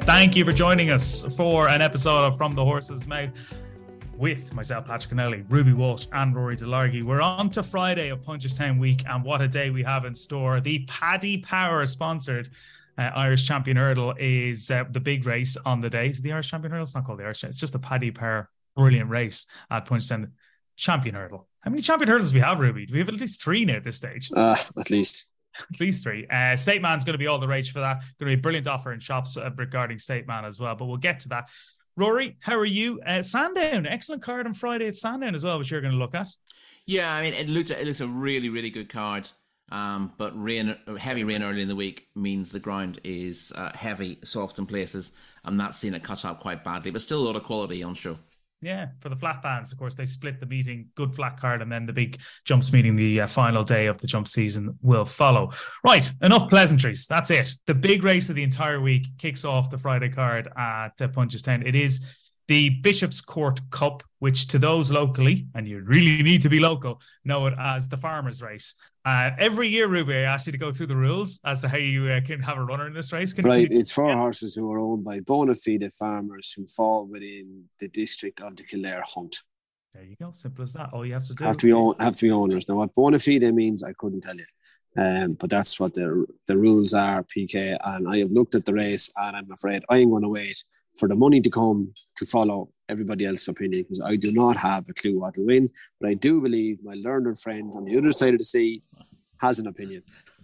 Thank you for joining us for an episode of From the Horse's Mouth with myself, Patrick Connelly, Ruby Walsh and Rory Delargy. We're on to Friday of Punchestown Week, and what a day we have in store. The Paddy Power sponsored Irish Champion Hurdle is the big race on the day. Is the Irish Champion Hurdle? It's not called the Irish. It's just a Paddy Power brilliant race at Punchestown Champion Hurdle. How many Champion Hurdles do we have, Ruby? Do we have at least three now at this stage? At least three. State Man's going to be all the rage for that. Going to be a brilliant offer in shops regarding State Man as well, but we'll get to that. Rory, how are you? Sandown, excellent card on Friday at Sandown as well, which you're going to look at. Yeah, I mean, it looked a really, really good card. But heavy rain early in the week means the ground is heavy, soft in places, and that's seen it cut up quite badly, but still a lot of quality on show. Yeah, for the flat bands, of course, they split the meeting, good flat card, and then the big jumps meeting, the final day of the jump season will follow. Right, enough pleasantries. That's it. The big race of the entire week kicks off the Friday card at Punchestown. It is the Bishop's Court Cup, which to those locally, and you really need to be local, know it as the Farmers Race. Every year, Ruby, I ask you to go through the rules as to how you can have a runner in this race. It's for horses who are owned by bona fide farmers who fall within the district of the Kildare Hunt. There you go. Simple as that. All you have to do. Have to be owners. Now, what bona fide means, I couldn't tell you. But that's what the rules are, PK. And I have looked at the race, and I'm afraid I am going to wait for the money to come to follow everybody else's opinion, because I do not have a clue what to win, but I do believe my learned friend on the other side of the sea has an opinion.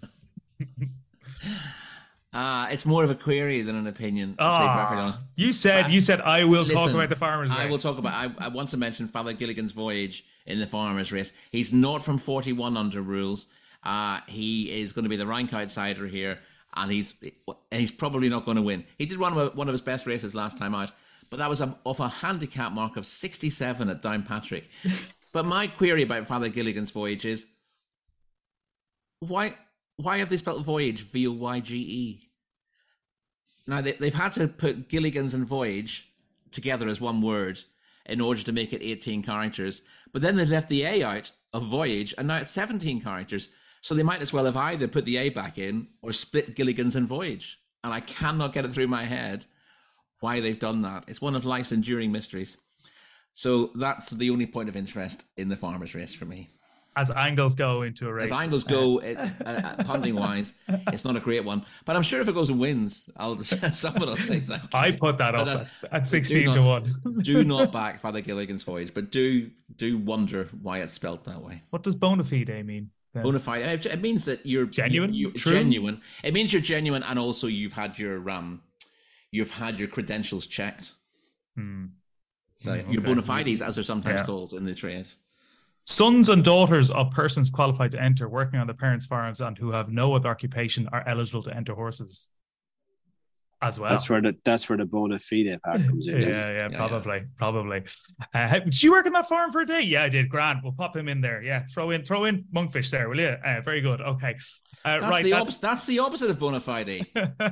It's more of a query than an opinion, to be perfectly honest. You said I will talk about the Farmers Race. I will talk about, I want to mention Father Gilligan's Voyage in the Farmers Race. He's not from 41 under rules. He is going to be the rank outsider here, and he's probably not going to win. He did one of his best races last time out, but that was off a handicap mark of 67 at Downpatrick. But my query about Father Gilligan's Voyage is, why have they spelled Voyage V-O-Y-G-E? Now, they've had to put Gilligan's and Voyage together as one word in order to make it 18 characters, but then they left the A out of Voyage, and now it's 17 characters. So they might as well have either put the A back in or split Gilligan's and Voyage. And I cannot get it through my head why they've done that. It's one of life's enduring mysteries. So that's the only point of interest in the Farmers Race for me. As angles go into a race. As angles go, punting-wise, it's not a great one. But I'm sure if it goes and wins, someone will say that. I put that up at 16 to 1. Do not back Father Gilligan's Voyage, but do wonder why it's spelled that way. What does bona fide mean? Bona fide. It means that you're genuine. Genuine. It means you're genuine, and also you've had your credentials checked. So your bona fides, as they're sometimes called in the trade. Sons and daughters of persons qualified to enter, working on their parents' farms, and who have no other occupation are eligible to enter horses as well. That's where the bona fide part comes in. Yeah, probably. Did you work on that farm for a day? Yeah, I did. Grand. We'll pop him in there. Yeah, throw in monkfish there, will you? Very good. Okay. That's the opposite of bona fide.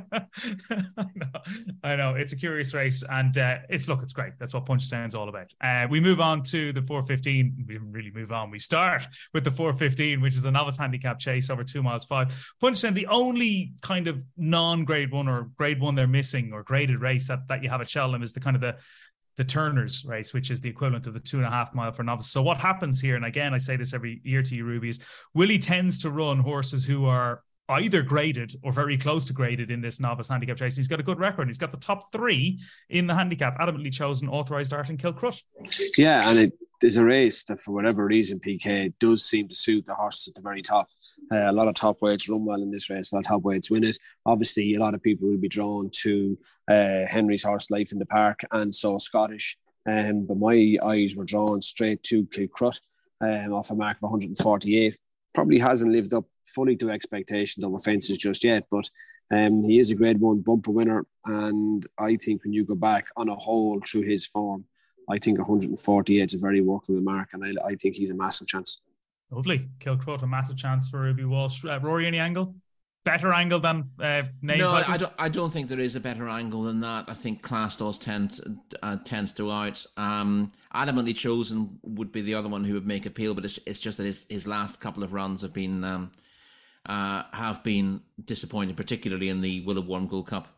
I know. It's a curious race, and it's great. That's what Punchestown's all about. We move on to the 4:15. We didn't really move on. We start with the 4:15, which is a novice handicap chase over 2 miles 5. Punchestown, the only kind of non-grade one or grade one they're missing or graded race that you have at Cheltenham is the kind of the Turner's race, which is the equivalent of the 2.5 mile for novice. So what happens here, and again, I say this every year to you, Ruby, is Willie tends to run horses who are either graded or very close to graded in this novice handicap chase. He's got a good record. He's got the top 3 in the handicap, adamantly chosen, authorised start in Kilcrut. Yeah, and it is a race that, for whatever reason, PK does seem to suit the horses at the very top. A lot of top weights run well in this race. A lot of top weights win it. Obviously, a lot of people will be drawn to Henry's horse, Life in the Park, and so Scottish. But my eyes were drawn straight to Kilcrut off a mark of 148. Probably hasn't lived up fully to expectations over fences just yet, but he is a grade 1 bumper winner, and I think when you go back on a whole through his form, I think 148 is a very workable mark, and I think he's a massive chance. Lovely. Kilcrut, a massive chance for Ruby Walsh. Rory, any angle? Better angle than name titles? I don't think there is a better angle than that. I think class does tends to out. Adamantly Chosen would be the other one who would make appeal, but it's just that his last couple of runs have been disappointing, particularly in the Will of Warm Gold Cup.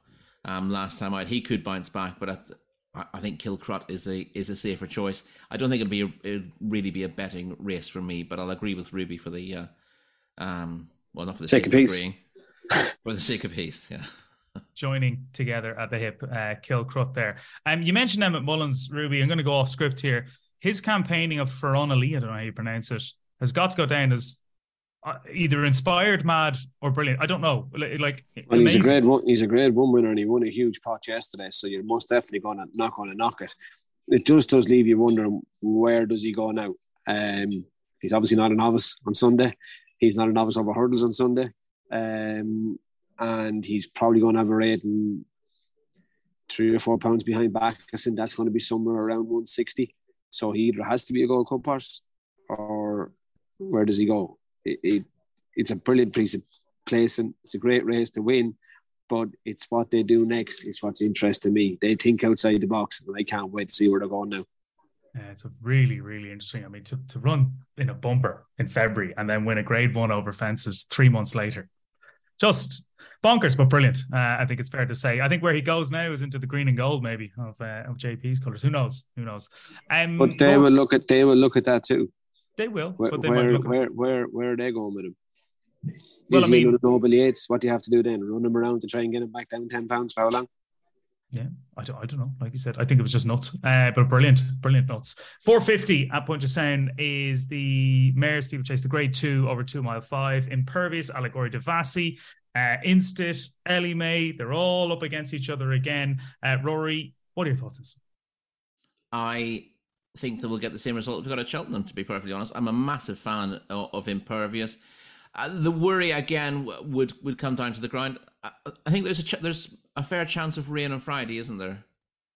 last time out. He could bounce back, but I think Kilcrut is a safer choice. I don't think it'd really be a betting race for me, but I'll agree with Ruby for the well, not for the sake of agreeing, for the sake of peace. Yeah. Joining together at the hip, Kilcrut there. You mentioned Emmett Mullins, Ruby. I'm going to go off script here. His campaigning of Ferronali, I don't know how you pronounce it, has got to go down as either inspired, mad, or brilliant. I don't know. Like, well, he's a grade one. He's a grade one winner, and he won a huge pot yesterday. So you're most definitely not going to knock it. It just does leave you wondering, where does he go now? He's obviously not a novice on Sunday. He's not a novice over hurdles on Sunday, and he's probably going to have a rating 3 or 4 pounds behind Backus, that's going to be somewhere around 160. So he either has to be a Gold Cup horse, or where does he go? It's a brilliant piece of placing. It's a great race to win, but it's what they do next is what's interesting me. They think outside the box, and I can't wait to see where they're going now. Yeah, it's a really, really interesting. I mean, to run in a bumper in February and then win a grade one over fences 3 months later. Just bonkers, but brilliant. I think it's fair to say. I think where he goes now is into the green and gold, maybe of JP's colours. Who knows? But they will look at that too. They will. Where are they going with him? Well, I mean, Noble Yates. What do you have to do then? Run him around to try and get him back down 10 pounds for how long? Yeah, I don't know. Like you said, I think it was just nuts. But brilliant nuts. 450 at Punchestown is the Mare's Steeplechase, the grade 2 over 2 mile 5. Impervious, Allegory de Vassi, Instit, Ellie May. They're all up against each other again. Rory, what are your thoughts on this? I think that we'll get the same result we got at Cheltenham, to be perfectly honest. I'm a massive fan of Impervious. The worry again would come down to the ground. I think there's a fair chance of rain on Friday, isn't there?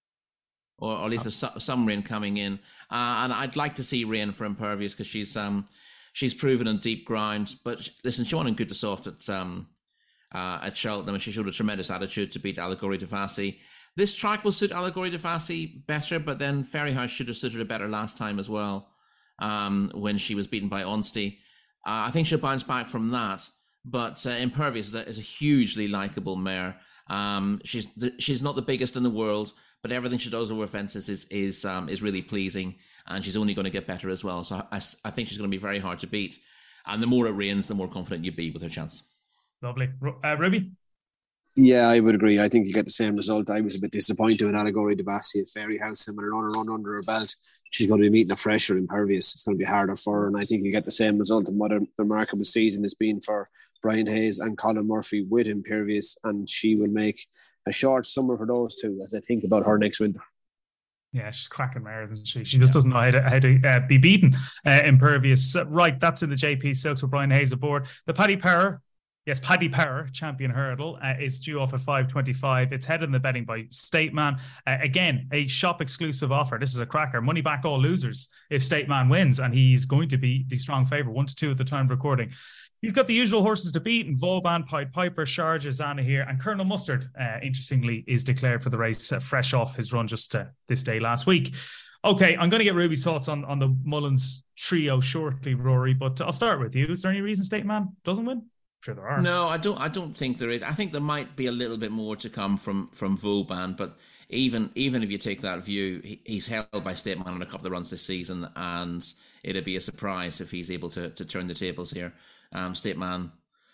Or at least there's some rain coming in. And I'd like to see rain for Impervious because she's proven on deep ground. But listen, she won in good to soft at Cheltenham, and she showed a tremendous attitude to beat Allegory de Vassi. This track will suit Allegory de Vassi better, but then Ferryhouse should have suited her better last time as well, when she was beaten by Onsty. I think she'll bounce back from that. But Impervious is a hugely likeable mare. She's not the biggest in the world, but everything she does over fences is really pleasing, and she's only going to get better as well. So I think she's going to be very hard to beat. And the more it rains, the more confident you be with her chance. Lovely. Ruby? Yeah, I would agree. I think you get the same result. I was a bit disappointed with Allegory de Bassi at Ferryhouse, and with her run under her belt, she's going to be meeting a fresher Impervious. It's going to be harder for her, and I think you get the same result. And what a remarkable season it's been for Brian Hayes and Colin Murphy with Impervious, and she will make a short summer for those two as I think about her next winter. Yeah, she's cracking mare, isn't she? She just doesn't know how to be beaten. Impervious. Right, that's in the JP Silks with Brian Hayes aboard. The Paddy Power. Yes, Paddy Power, champion hurdle, is due off at 5.25. It's headed in the betting by Stateman. Again, a shop exclusive offer. This is a cracker. Money back all losers if Stateman wins, and he's going to be the strong favourite, 1-2 at the time of recording. You've got the usual horses to beat, and Volban, Pied Piper, Sharjah, Zana here, and Colonel Mustard, interestingly, is declared for the race, fresh off his run just this day last week. Okay, I'm going to get Ruby's thoughts on the Mullins trio shortly, Rory, but I'll start with you. Is there any reason Stateman doesn't win? Sure there are. No, I don't think there is. I think there might be a little bit more to come from Vauban, but even if you take that view, he's held by Stateman on a couple of runs this season, and it'd be a surprise if he's able to turn the tables here. Stateman,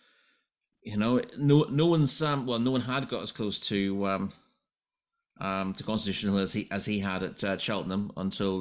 no one had got as close to Constitution Hill as he had at Cheltenham until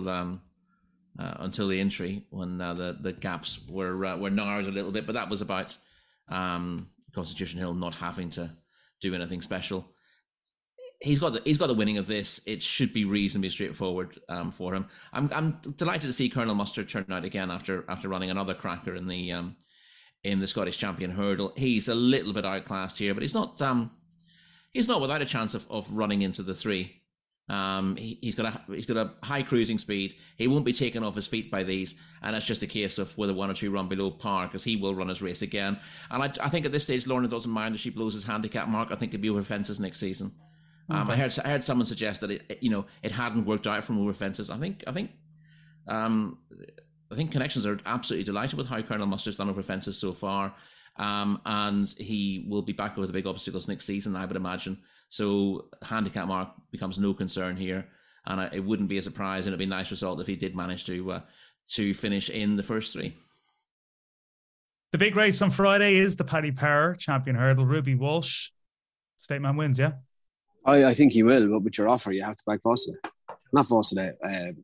the entry, when the gaps were narrowed a little bit, but that was about Constitution Hill not having to do anything special. He's got the winning of this. It should be reasonably straightforward for him. I'm delighted to see Colonel Mustard turn out again after running another cracker in the Scottish Champion Hurdle. He's a little bit outclassed here, but he's not without a chance of running into the 3. He's got a high cruising speed. He won't be taken off his feet by these, and it's just a case of whether 1 or 2 run below par, because he will run his race again. And I think at this stage Lorna doesn't mind if she blows his handicap mark. I think it'll be over fences next season. Okay. I heard someone suggest that it hadn't worked out from over fences. I think Connections are absolutely delighted with how Colonel Mustard's done over fences so far. And he will be back over the big obstacles next season, I would imagine. So handicap mark becomes no concern here. And it wouldn't be a surprise, and it'd be a nice result if he did manage to finish in the first three. The big race on Friday is the Paddy Power Champion Hurdle. Ruby Walsh, State Man wins, yeah? I think he will, but with your offer, you have to back Vosley. Not Vosley,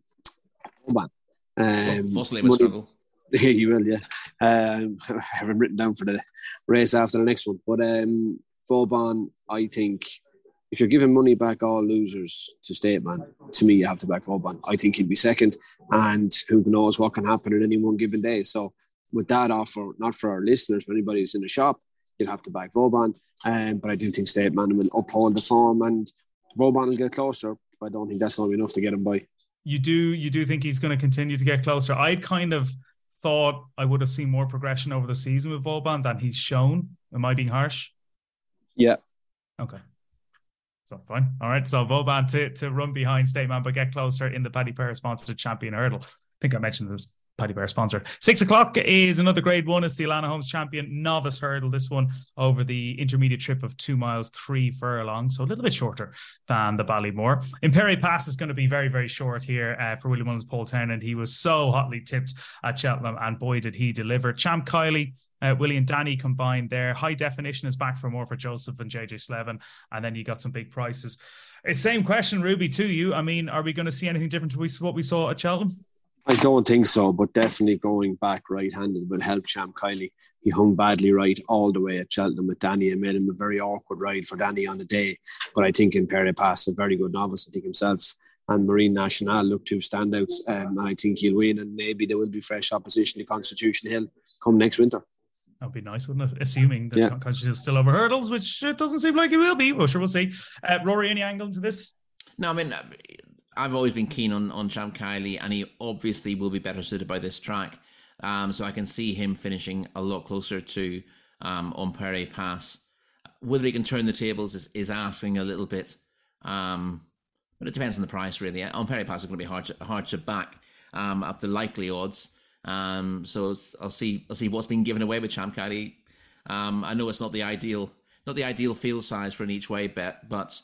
Vauban. Vosley will struggle. He will, yeah. I have him written down for the race after the next one. But Vauban, I think, if you're giving money back all losers to State Man, to me, you have to back Vauban. I think he'll be second, and who knows what can happen in any one given day. So with that offer, not for our listeners, but anybody who's in the shop, you'll have to back Vauban. But I do think State Man will uphold the form, and Vauban will get closer. But I don't think that's going to be enough to get him by. You do think he's going to continue to get closer? I kind of thought I would have seen more progression over the season with Vauban than he's shown. Am I being harsh? Yeah. Okay. So fine. All right. So Vauban to run behind State Man, but get closer in the Paddy Power sponsored Champion Hurdle. I think I mentioned this. Paddy Power sponsor. 6 o'clock is another grade one. It's the Alana Holmes Champion Novice Hurdle. This one over the intermediate trip of 2 miles, 3 furlongs. So a little bit shorter than the Ballymore. Imperi Pass is going to be very, very short here for William Mullins Paul Townend. He was so hotly tipped at Cheltenham, and boy, did he deliver. Champ Kiley, Willie and Danny combined there. High Definition is back for more for Joseph and JJ Slevin. And then you got some big prices. It's same question, Ruby, to you. I mean, are we going to see anything different to what we saw at Cheltenham? I don't think so, but definitely going back right-handed will help Champ Kiley. He hung badly right all the way at Cheltenham with Danny and made him a very awkward ride for Danny on the day. But I think Imperi Pass, a very good novice, I think himself, and Marine National look two standouts, and I think he'll win, and maybe there will be fresh opposition to Constitution Hill come next winter. That'd be nice, wouldn't it? Assuming that Constitution is still over hurdles, which it doesn't seem like it will be. Well, sure, we'll see. Rory, any angle into this? No, I mean, I've always been keen on Champ Kiley, and he obviously will be better suited by this track. So I can see him finishing a lot closer to Imperi Pass. Whether he can turn the tables is asking a little bit, but it depends on the price, really. Imperi Pass is going to be hard to back at the likely odds. So I'll see what's been given away with Champ Kiley. I know it's not the ideal field size for an each way bet, but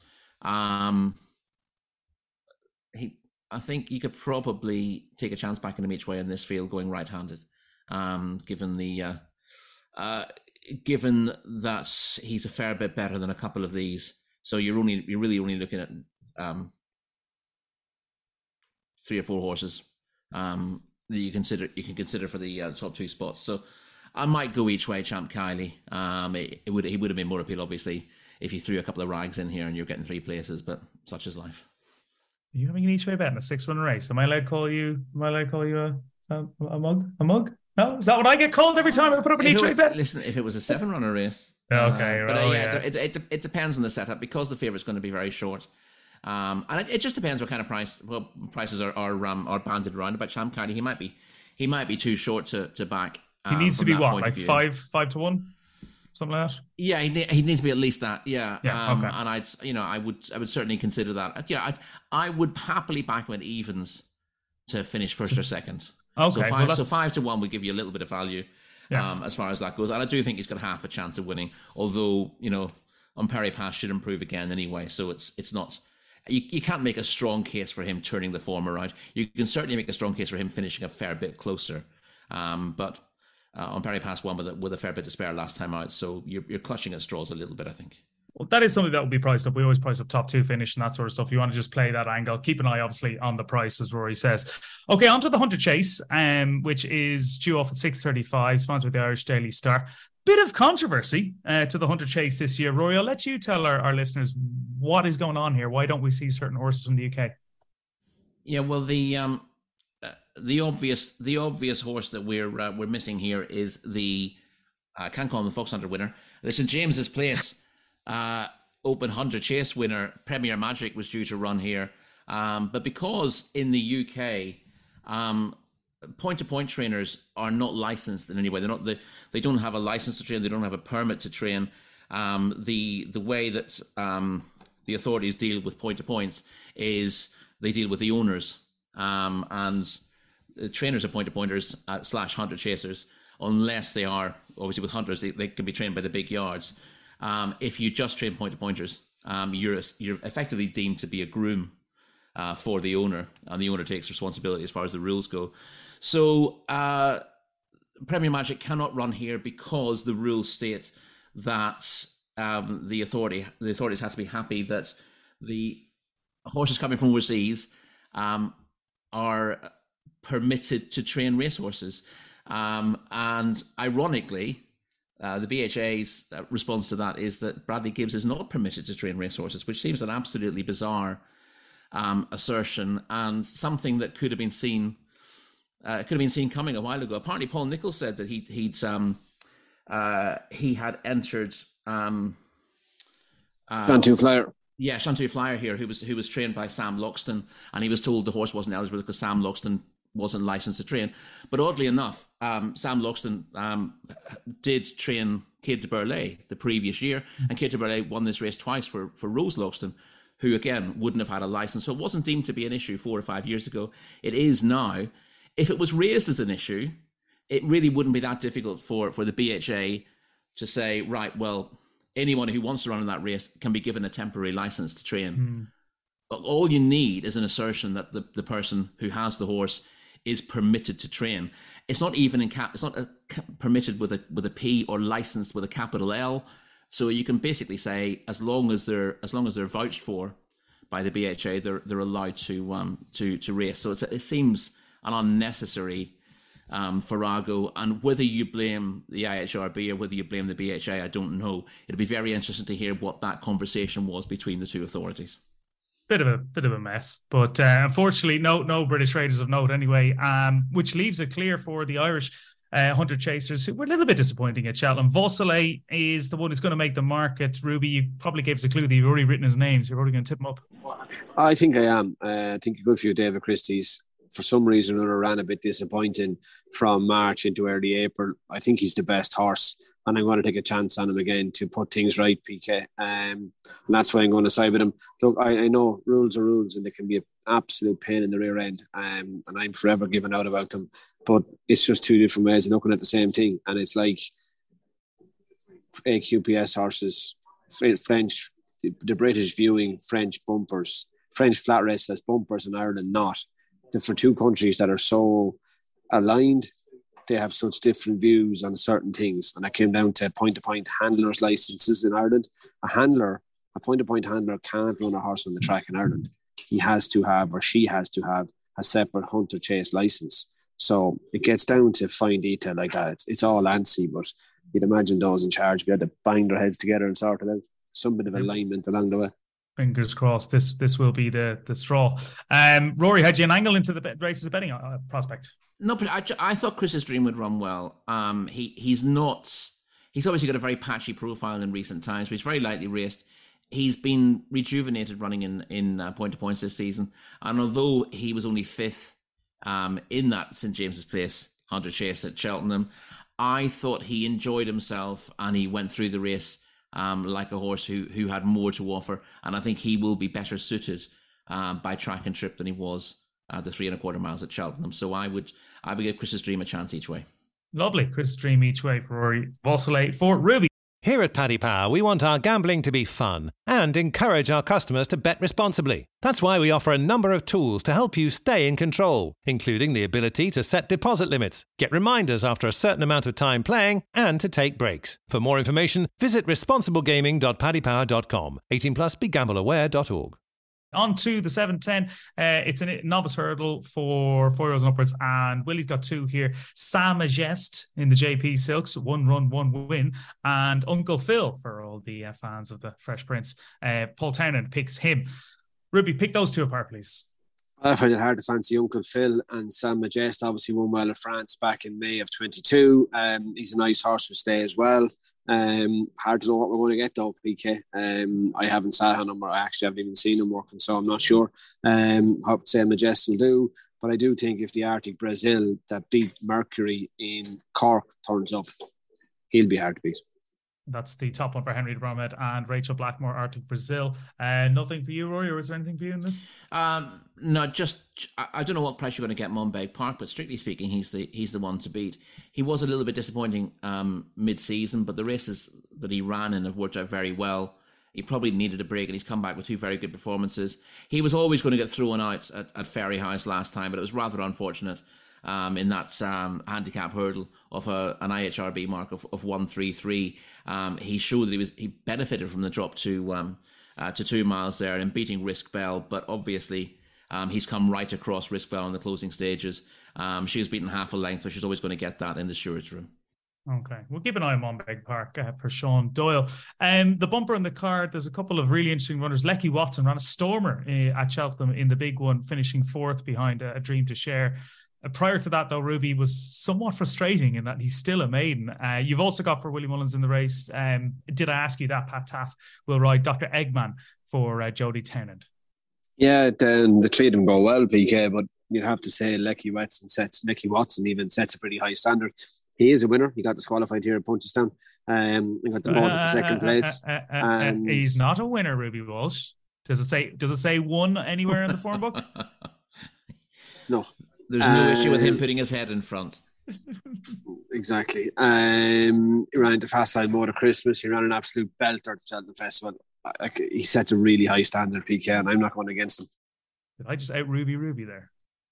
I think you could probably take a chance backing him each way in this field going right-handed, given that he's a fair bit better than a couple of these. So you're really only looking at 3 or 4 horses that you can consider for the top 2 spots. So I might go each way, Champ Kiley. He would have been more appeal, obviously, if you threw a couple of rags in here and you're getting 3 places, but such is life. Are you having an each way bet in a 6-run race? Am I allowed to call you a mug? A mug? No? Is that what I get called every time I put up an each way bet? Listen, if it was a 7-runner race. Okay. It depends on the setup, because the favourite's going to be very short. And it just depends what kind of prices are banded around about Champ Kiley. He might be too short to back. He needs to be what, like 5 to 1? Something like that. Yeah, he needs to be at least that. Yeah. Okay. And I would certainly consider that. Yeah, I would happily back him at evens to finish first or second. Okay. So 5 to 1 would give you a little bit of value, as far as that goes. And I do think he's got half a chance of winning. Although Imperi Pass should improve again anyway. So it's not. You can't make a strong case for him turning the form around. You can certainly make a strong case for him finishing a fair bit closer. But Imperi Pass won with a fair bit to spare last time out, so you're clutching at straws a little bit, I think. Well, that is something that will be priced up. We always price up top 2 finish and that sort of stuff. You want to just play that angle. Keep an eye, obviously, on the price, as Rory says. Okay, on to the Hunter Chase, which is due off at 6:35, sponsored by the Irish Daily Star. Bit of controversy to the Hunter Chase this year. Rory, I'll let you tell our listeners what is going on here. Why don't we see certain horses from the UK? Yeah, well, the obvious horse that we're missing here is the can't call him the Fox Hunter winner. The St James's Place Open Hunter Chase winner Premier Magic was due to run here, but because in the UK point-to-point trainers are not licensed in any way. They don't have a license to train. They don't have a permit to train. The way that the authorities deal with point-to-points is they deal with the owners, and the trainers are point-to-pointers / hunter chasers, unless they are, obviously with hunters, they can be trained by the big yards. If you just train point-to-pointers, you're effectively deemed to be a groom for the owner, and the owner takes responsibility as far as the rules go. So Premier Magic cannot run here because the rules state that the authorities have to be happy that the horses coming from overseas are permitted to train racehorses. And ironically, the BHA's response to that is that Bradley Gibbs is not permitted to train racehorses, which seems an absolutely bizarre assertion, and something that could have been seen coming a while ago. Apparently, Paul Nicholls said that he had entered Shantou Flyer. Yeah, Shantou Flyer here, who was trained by Sam Loxton, and he was told the horse wasn't eligible because Sam Loxton wasn't licensed to train. But oddly enough, Sam Loxton did train Kate de Burleigh the previous year, and Kate de Burleigh won this race twice for Rose Loxton, who again wouldn't have had a license. So it wasn't deemed to be an issue 4 or 5 years ago. It is now. If it was raised as an issue, it really wouldn't be that difficult for the BHA to say, right, well, anyone who wants to run in that race can be given a temporary license to train. But all you need is an assertion that the person who has the horse is permitted to train. It's not even it's not permitted with a P or licensed with a capital L. So you can basically say as long as they're vouched for by the BHA, they're allowed to race. So it seems an unnecessary farrago, and whether you blame the IHRB or whether you blame the BHA, I don't know. It'll be very interesting to hear what that conversation was between the two authorities. Bit of a mess, but unfortunately, no British raiders of note anyway. Which leaves it clear for the Irish hunter chasers, who were a little bit disappointing at Cheltenham. Vosley is the one who's going to make the market. Ruby, you probably gave us a clue that you've already written his name, so you're already going to tip him up. I think I am. I think a good few David Christie's, for some reason or another, ran a bit disappointing from March into early April. I think he's the best horse, and I'm going to take a chance on him again to put things right, PK. And that's why I'm going to side with him. Look, I know rules are rules, and they can be an absolute pain in the rear end, and I'm forever giving out about them. But it's just two different ways of looking at the same thing. And it's like AQPS horses, French, the British viewing French bumpers, French flat race as bumpers in Ireland not. For two countries that are so aligned, they have such different views on certain things. And that came down to point-to-point handlers' licenses in Ireland. A point-to-point handler can't run a horse on the track in Ireland. He has to have, or she has to have, a separate hunter chase license. So it gets down to fine detail like that. It's all ANSI, but you'd imagine those in charge, we had to bind their heads together and sort it out. Some bit of alignment along the way. Fingers crossed this will be the straw. Rory, had you an angle into the races betting prospect? No, but I thought Chris's Dream would run well. He's obviously got a very patchy profile in recent times, but he's very lightly raced. He's been rejuvenated running in point-to-points this season. And although he was only 5th in that St. James's Place Hunter Chase at Cheltenham, I thought he enjoyed himself and he went through the race like a horse who had more to offer. And I think he will be better suited by track and trip than he was the 3 1/4 miles at Cheltenham. So I would give Chris's Dream a chance each way. Lovely. Chris's Dream each way for Rory Vosley. For Ruby. Here at Paddy Power, we want our gambling to be fun and encourage our customers to bet responsibly. That's why we offer a number of tools to help you stay in control, including the ability to set deposit limits, get reminders after a certain amount of time playing, and to take breaks. For more information, visit responsiblegaming.paddypower.com. 18 plus, begambleaware.org. On to the 7:10. It's a novice hurdle for 4-year-olds and upwards, and Willie's got 2 here. Sam Majest in the JP Silks, 1 run, 1 win, and Uncle Phil for all the fans of the Fresh Prince. Paul Townend picks him. Ruby, pick those 2 apart, please. I find it hard to fancy Uncle Phil, and Sam Majest obviously won well at France back in May of 22. He's a nice horse to stay as well. Hard to know what we're going to get though, PK. I haven't sat on him, or I actually haven't even seen him working, so I'm not sure. Hope to say Majest will do, but I do think if the Arctic Brazil that beat Mercury in Cork turns up, he'll be hard to beat. That's the top one for Henry de Bromhead and Rachel Blackmore, Arctic Brazil. Nothing for you, Rory, or is there anything for you in this? No, just I don't know what price you're going to get Monbeg Park, but strictly speaking, he's the one to beat. He was a little bit disappointing mid-season, but the races that he ran in have worked out very well. He probably needed a break, and he's come back with 2 very good performances. He was always going to get thrown out at Fairyhouse last time, but it was rather unfortunate in that handicap hurdle of an IHRB mark of 133. He showed that he benefited from the drop to 2 miles there and beating Risk Bell, but obviously he's come right across Risk Bell in the closing stages. She was beaten half a length, but she's always going to get that in the stewards room. Okay, we'll keep an eye on Monbeg Park for Sean Doyle. The bumper on the card, there's a couple of really interesting runners. Lecky Watson ran a stormer at Cheltenham in the big one, finishing 4th behind a Dream to Share. Prior to that, though, Ruby was somewhat frustrating in that he's still a maiden. You've also got for Willie Mullins in the race. Did I ask you that? Pat Taff will ride Dr. Eggman for Jodie Tennant. Yeah, the 3 of them go well, PK, but you'd have to say Lecky Watson sets a pretty high standard. He is a winner. He got disqualified here at Punchestown. He got demoted to second place. And he's not a winner, Ruby Walsh. Does it say won anywhere in the form book? No. There's no issue with him putting his head in front. Exactly. He ran into Fastline Motor Christmas. He ran an absolute belter at the Cheltenham Festival. He sets a really high standard, PK, and I'm not going against him. Did I just out Ruby there?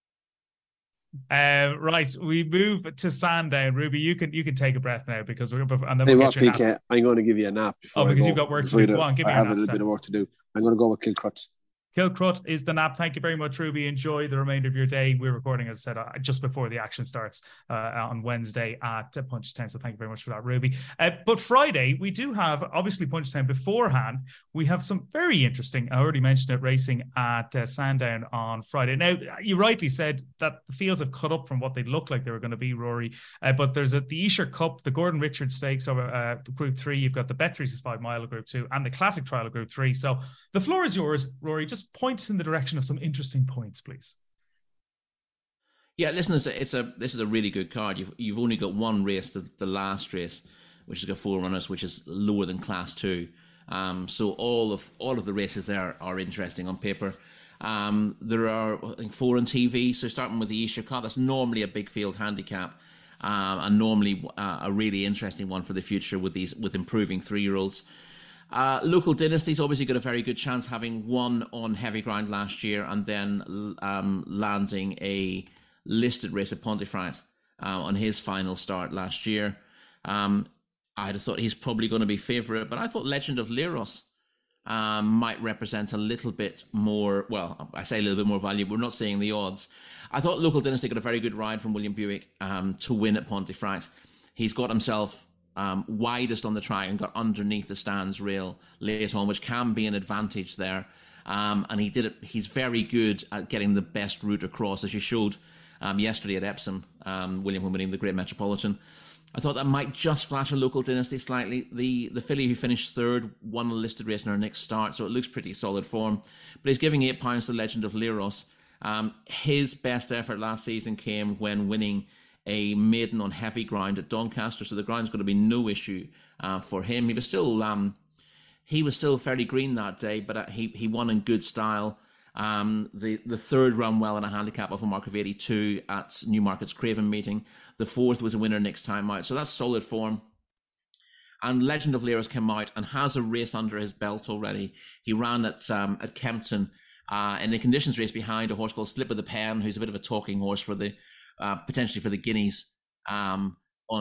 Right, we move to Sandown. Ruby, you can take a breath now because we're and then we'll get your PK, nap. I'm going to give you a nap before because you've got work to do. Go on, give me I have a little bit of work to do. I'm going to go with Kilcrut. Kilcrut is the nap. Thank you very much, Ruby. Enjoy the remainder of your day. We're recording, as I said, just before the action starts on Wednesday at Punchestown. So thank you very much for that, Ruby. But Friday, we do have, obviously, Punchestown beforehand. We have some very interesting, I already mentioned it, racing at Sandown on Friday. Now, you rightly said that the fields have cut up from what they looked like they were going to be, Rory. But there's the Esher Cup, the Gordon Richards Stakes over Group 3. You've got the Bet365 Mile of Group 2 and the Classic Trial of Group 3. So the floor is yours, Rory. Just point us in the direction of some interesting points, please. Yeah, listen, this is a really good card. You've only got one race, the last race, which has got 4 runners, which is lower than Class 2. So all of the races there are interesting on paper. There are, I think, 4 on TV. So starting with the Esher Cup, that's normally a big field handicap, and normally a really interesting one for the future with improving 3-year-olds. Local Dynasty's obviously got a very good chance, having won on heavy ground last year and then landing a listed race at Pontefract on his final start last year. I'd have thought he's probably going to be favourite, but I thought Legend of Leros might represent a little bit more, well, I say a little bit more value, but we're not saying the odds. I thought Local Dynasty got a very good ride from William Buick to win at Pontefract. He's got himself widest on the track and got underneath the stands rail late on, which can be an advantage there. And he did it. He's very good at getting the best route across, as you showed yesterday at Epsom, William winning the Great Metropolitan. I thought that might just flatter Local Dynasty slightly. The filly who finished 3rd won a listed race in her next start, so it looks pretty solid form. But he's giving £8 to Legend of Leros. His best effort last season came when winning a maiden on heavy ground at Doncaster, so the ground's going to be no issue for him. He was still fairly green that day, but he won in good style. The 3rd ran well in a handicap of a mark of 82 at Newmarket's Craven meeting. The 4th was a winner next time out, so that's solid form. And Legend of Leros came out and has a race under his belt already. He ran at Kempton in a conditions race behind a horse called Slip of the Pen, who's a bit of a talking horse for the potentially for the Guineas on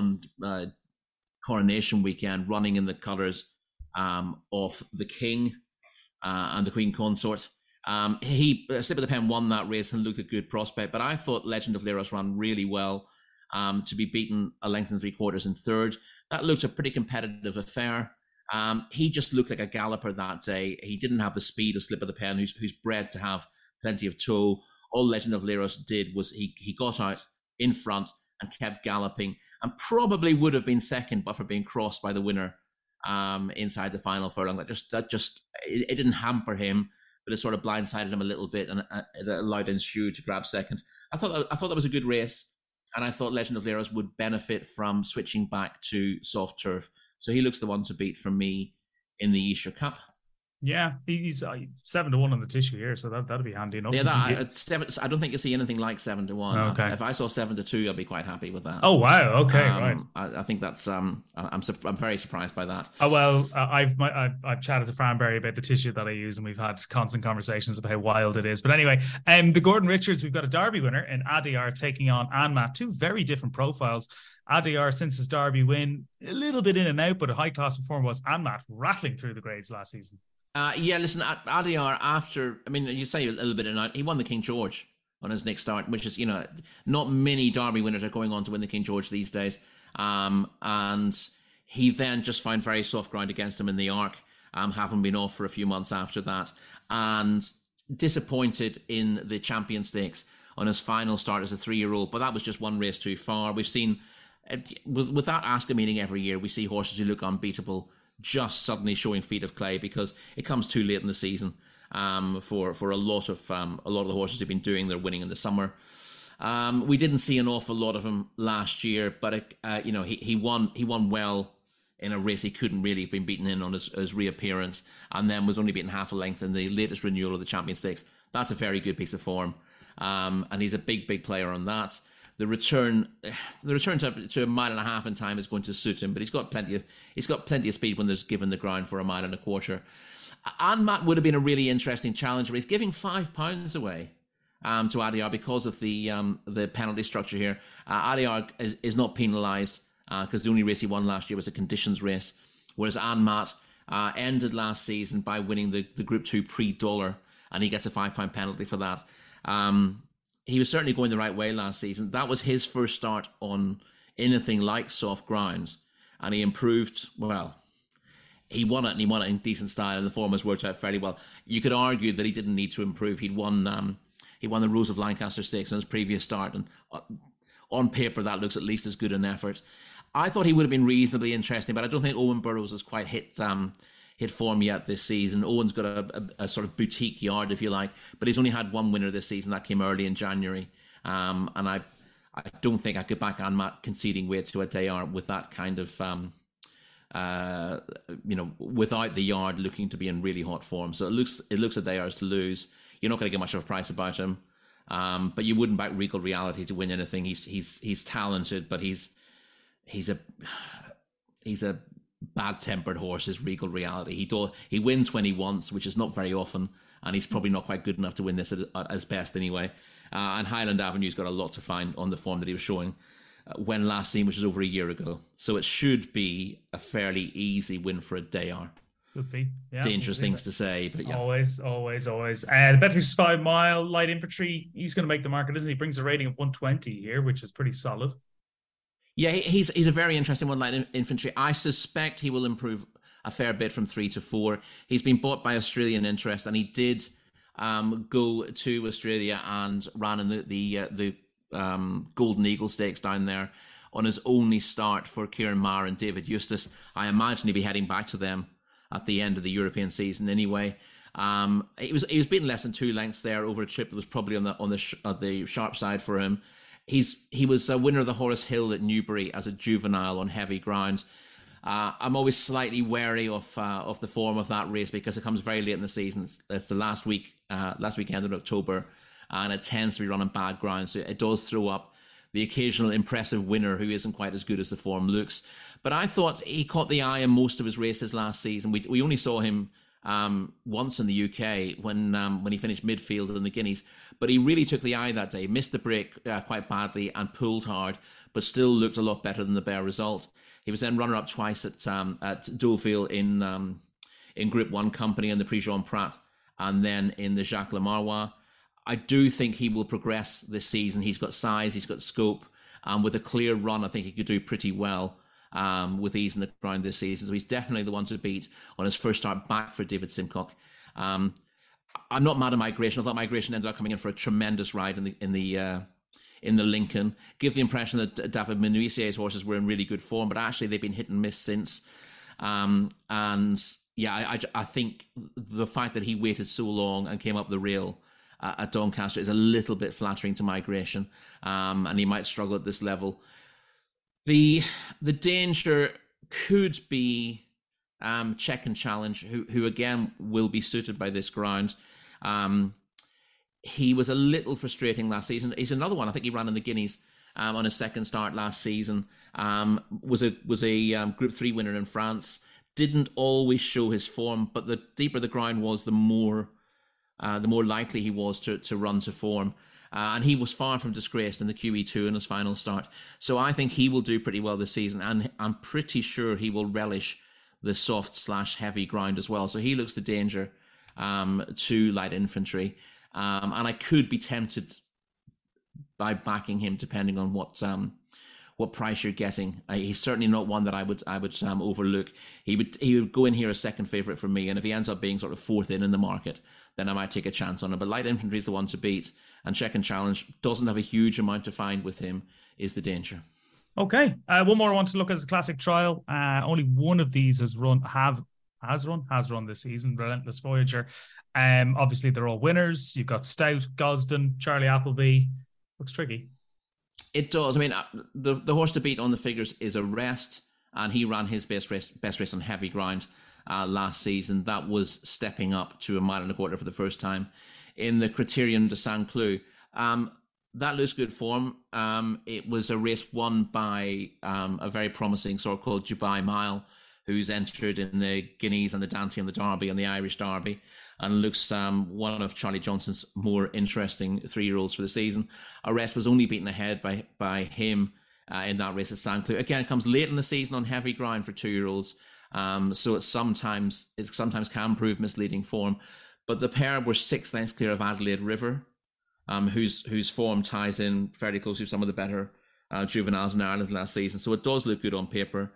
Coronation Weekend, running in the colours of the King and the Queen Consort. Slip of the Pen won that race and looked a good prospect, but I thought Legend of Leros ran really well to be beaten a length and 3/4 in 3rd. That looked a pretty competitive affair. He just looked like a galloper that day. He didn't have the speed of Slip of the Pen, who's bred to have plenty of toe. All Legend of Leros did was he got out in front and kept galloping, and probably would have been second but for being crossed by the winner inside the final furlong. It didn't hamper him, but it sort of blindsided him a little bit, and it allowed Ensue to grab second. I thought that was a good race, and I thought Legend of Leros would benefit from switching back to soft turf. So he looks the one to beat for me in the Esher Cup. Yeah, he's 7-1 on the tissue here, so that'd be handy enough. Yeah, I don't think you'll see anything like 7-1. Okay. If I saw 7-2, I'd be quite happy with that. Oh wow, okay, right. I think that's I'm very surprised by that. Oh well, I've chatted to Franberry about the tissue that I use, and we've had constant conversations about how wild it is. But anyway, the Gordon Richards, we've got a Derby winner in Adyar taking on Anmat, two very different profiles. Adyar, since his Derby win, a little bit in and out, but a high class performer. Was Anmat rattling through the grades last season? Yeah, listen, Adyar, you say a little bit in and out, he won the King George on his next start, which is, not many Derby winners are going on to win the King George these days. And he then just found very soft ground against him in the Arc, having been off for a few months after that. And disappointed in the Champion Stakes on his final start as a 3-year-old, but that was just one race too far. We've seen, with that Ascot meeting every year, we see horses who look unbeatable just suddenly showing feet of clay because it comes too late in the season for a lot of the horses who've been doing their winning in the summer. We didn't see an awful lot of him last year, but he won well in a race he couldn't really have been beaten in on his reappearance, and then was only beaten half a length in the latest renewal of the Champion Stakes. That's a very good piece of form, and he's a big player on that. The return to a mile and a half in time is going to suit him, but he's got plenty of speed when there's given the ground for a mile and a quarter. Anmat would have been a really interesting challenger. He's giving £5 away to Adyar because of the penalty structure here. Adyar is not penalised because the only race he won last year was a conditions race, whereas Anmat ended last season by winning the Group 2 Prix d'Or, and he gets a £5 penalty for that. He was certainly going the right way last season. That was his first start on anything like soft grounds, and he improved. Well, he won it, and he won it in decent style, and the form has worked out fairly well. You could argue that he didn't need to improve. He won the Rose of Lancaster Stakes on his previous start, and on paper that looks at least as good an effort. I thought he would have been reasonably interesting, but I don't think Owen Burrows has quite hit form yet this season. Owen's got a sort of boutique yard, if you like, but he's only had one winner this season. That came early in January. And I don't think I could back Anmat conceding weight to Adyar with that kind of, without the yard looking to be in really hot form. So it looks Adyar's to lose. You're not going to get much of a price about him. But you wouldn't back Regal Reality to win anything. He's talented, but he's a bad-tempered horse is Regal Reality. He wins when he wants, which is not very often, and he's probably not quite good enough to win this as best anyway. And Highland Avenue's got a lot to find on the form that he was showing when last seen, which was over a year ago. So it should be a fairly easy win for Adyar. Could be. Yeah, dangerous things to say, but yeah. Always. The Betfair 5 Mile Light Infantry, he's going to make the market, isn't he? Brings a rating of 120 here, which is pretty solid. Yeah, he's a very interesting one, Light Infantry. I suspect he will improve a fair bit from 3 to 4. He's been bought by Australian interest, and he did go to Australia and ran in the Golden Eagle Stakes down there on his only start for Kieran Maher and David Eustace. I imagine he'll be heading back to them at the end of the European season anyway. He was beaten less than 2 lengths there over a trip that was probably on the sharp side for him. He was a winner of the Horace Hill at Newbury as a juvenile on heavy ground. I'm always slightly wary of the form of that race because it comes very late in the season. It's the last weekend in October, and it tends to be running bad ground, so it does throw up the occasional impressive winner who isn't quite as good as the form looks. But I thought he caught the eye in most of his races last season. We only saw him once in the UK when he finished midfield in the Guineas, but he really took the eye that day. Missed the break quite badly and pulled hard, but still looked a lot better than the bare result. He was then runner-up twice at Deauville in Group 1 company in the Prix Jean Prat, and then in the Jacques Lemarrois. I do think he will progress this season. He's got size, he's got scope, and with a clear run, I think he could do pretty well with ease in the ground this season. So he's definitely the one to beat on his first start back for David Simcock. I'm not mad at Migration. I thought Migration ended up coming in for a tremendous ride in the Lincoln. Give the impression that David Menuisier's horses were in really good form, but actually they've been hit and miss since. And yeah, I think the fact that he waited so long and came up the rail at Doncaster is a little bit flattering to Migration, and he might struggle at this level. The danger could be Check and Challenge, who again will be suited by this ground. He was a little frustrating last season. He's another one. I think he ran in the Guineas on his second start last season. Was a Group 3 winner in France. Didn't always show his form, but the deeper the ground was, the more likely he was to run to form. And he was far from disgraced in the QE2 in his final start. So I think he will do pretty well this season, and I'm pretty sure he will relish the soft/heavy ground as well. So he looks the danger to light infantry. And I could be tempted by backing him depending on what price you're getting. He's certainly not one that I would overlook. He would go in here as second favourite for me, and if he ends up being sort of fourth in the market, then I might take a chance on him. But light infantry is the one to beat, and Check and Challenge doesn't have a huge amount to find with him, is the danger. Okay, one more I want to look at is a classic trial. Only one of these has run this season, Relentless Voyager. Obviously they're all winners. You've got Stout, Gosden, Charlie Appleby. Looks tricky. It does. I mean, the horse to beat on the figures is Arrest, and he ran his best race on heavy ground last season. That was stepping up to 1.25 miles for the first time in the Criterium de Saint-Cloud. That looks good form. It was a race won by a very promising sort called Dubai Mile, who's entered in the Guineas and the Dante and the Derby and the Irish Derby, and looks one of Charlie Johnson's more interesting 3-year-olds for the season. Arrest was only beaten ahead by him in that race at Saint-Cloud. Again, it comes late in the season on heavy ground for 2-year-olds, so it sometimes can prove misleading form. But the pair were 6 lengths clear of Adelaide River, whose form ties in fairly closely with some of the better juveniles in Ireland last season. So it does look good on paper.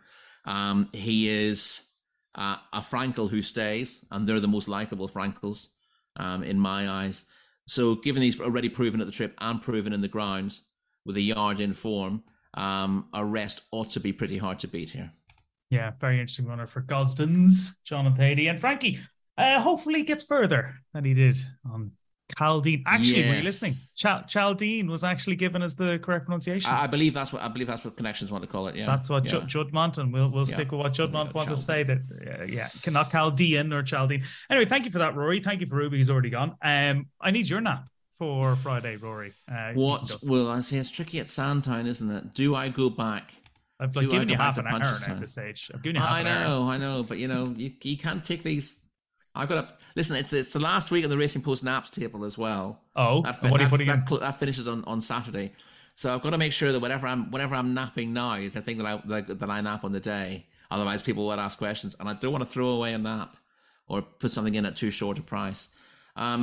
He is a Frankel who stays, and they're the most likeable Frankels in my eyes. So given he's already proven at the trip and proven in the ground with a yard in form, Arrest ought to be pretty hard to beat here. Yeah, very interesting runner for Gosdens, Jonathan Thady, and Frankie hopefully gets further than he did on Chaldean. Actually, yes. Were you listening? Chaldean was actually given as the correct pronunciation. I believe that's what connections want to call it. Yeah, that's what Judmont, and we'll stick with what Judmont want to say. That not Chaldean or Chaldean. Anyway, thank you for that, Rory. Thank you for Ruby, who's already gone. I need your nap for Friday, Rory. What will I say? It's tricky at Sandtown, isn't it? Do I go back? I've given you half an hour at this stage. I've given you half an hour. I know, but you can't take these. I've got to listen. It's the last week on the Racing Post naps table as well. Oh, that finishes on Saturday, so I've got to make sure that whenever I'm napping now is the thing that I nap on the day. Otherwise, people would ask questions, and I don't want to throw away a nap or put something in at too short a price. Are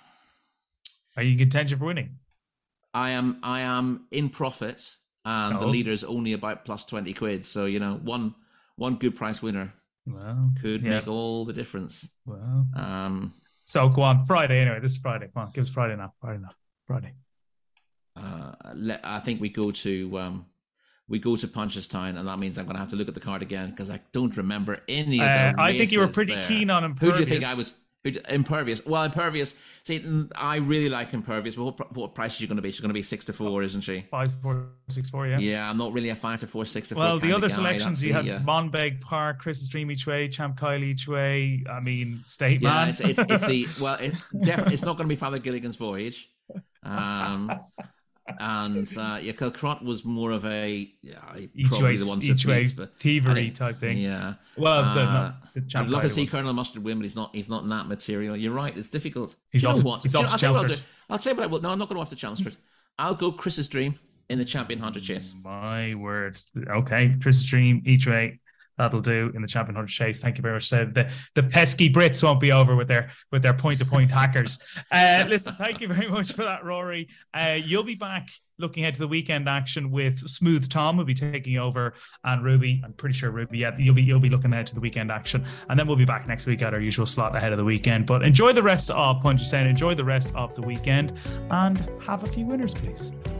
you in contention for winning? I am in profit, and the leader's only about plus 20 quid. So one good price winner. Well, could make all the difference. Well, so go on Friday anyway. This is Friday. Come on, give us Friday now. Friday. I think we go to Punchestown, and that means I'm going to have to look at the card again because I don't remember any of the races. I think you were pretty keen on Impervious. Who do you think I was? Impervious. Well, Impervious. See, I really like Impervious. But what price is she going to be? She's going to be 6 to 4, isn't she? 5 4 6 4. Yeah. Yeah, I'm not really a 5 to 4, 6 to 4. Well, the other selections you had Monbeg Park, Chris's Dream each way, Champ Kyle each way. I mean, State Man. Yeah, it's not going to be Father Gilligan's Voyage. And Kilcrot was more of a probably the one to beat, but thievery type thing. Yeah. Well, I'd love to see Colonel Mustard win, but he's not in that material. You're right. It's difficult. He's off I'll tell you what I will. No, I'm not going off to Chelmsford. I'll go Chris's Dream in the Champion Hunter Chase. My word. Okay, Chris's Dream each way. That'll do in the Champion Hunter Chase. Thank you very much. The pesky Brits won't be over with their point-to-point hackers. Listen, thank you very much for that, Rory. You'll be back looking ahead to the weekend action with Smooth Tom, who'll be taking over, and Ruby. I'm pretty sure Ruby. Yeah, you'll be looking ahead to the weekend action, and then we'll be back next week at our usual slot ahead of the weekend. But enjoy the rest of Punchestown. Enjoy the rest of the weekend, and have a few winners, please.